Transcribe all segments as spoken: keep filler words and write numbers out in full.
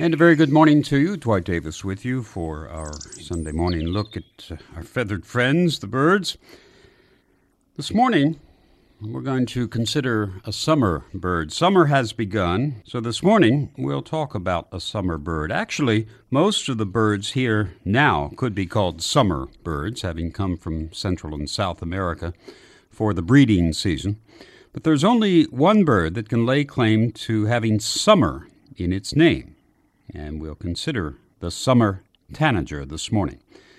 And a very good morning to you. Dwight Davis with you for our Sunday morning look at uh, our feathered friends, the birds. This morning, we're going to consider a summer bird. Summer has begun, so this morning we'll talk about a summer bird. Actually, most of the birds here now could be called summer birds, having come from Central and South America for the breeding season. But there's only one bird that can lay claim to having summer in its name. And we'll consider the summer tanager this morning.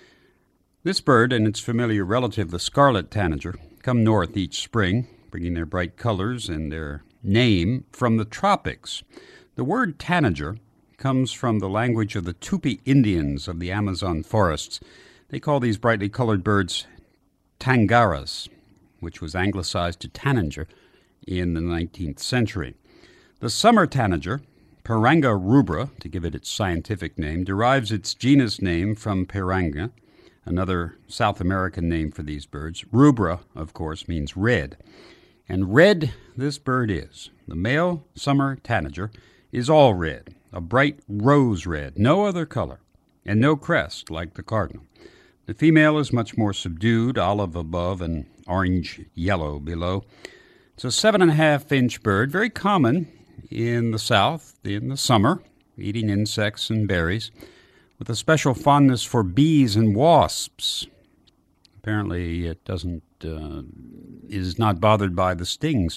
This bird and its familiar relative, the scarlet tanager, come north each spring, bringing their bright colors and their name from the tropics. The word tanager comes from the language of the Tupi Indians of the Amazon forests. They call these brightly colored birds tangaras, which was anglicized to tanager in the nineteenth century. The summer tanager, Pyranga rubra, to give it its scientific name, derives its genus name from Pyranga, another South American name for these birds. Rubra, of course, means red. And red this bird is. The male summer tanager is all red, a bright rose red, no other color, and no crest like the cardinal. The female is much more subdued, olive above and orange-yellow below. It's a seven and a half inch bird, very common in the south in the summer, eating insects and berries, with a special fondness for bees and wasps. Apparently it doesn't uh, is not bothered by the stings.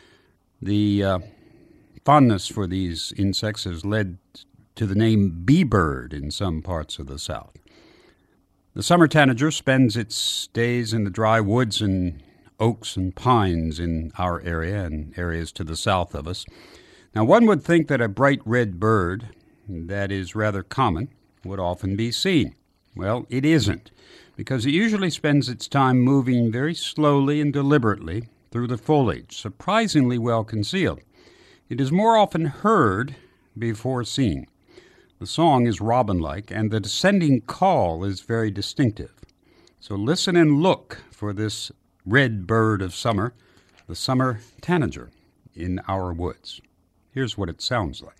The uh, fondness for these insects has led to the name bee bird in some parts of the south. The summer tanager spends its days in the dry woods and oaks and pines in our area and areas to the south of us. Now, one would think that a bright red bird that is rather common would often be seen. Well, it isn't, because it usually spends its time moving very slowly and deliberately through the foliage, surprisingly well concealed. It is more often heard before seen. The song is robin-like, and the descending call is very distinctive. So listen and look for this red bird of summer, the summer tanager, in our woods. Here's what it sounds like.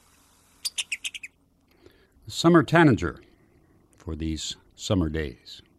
The summer tanager for these summer days.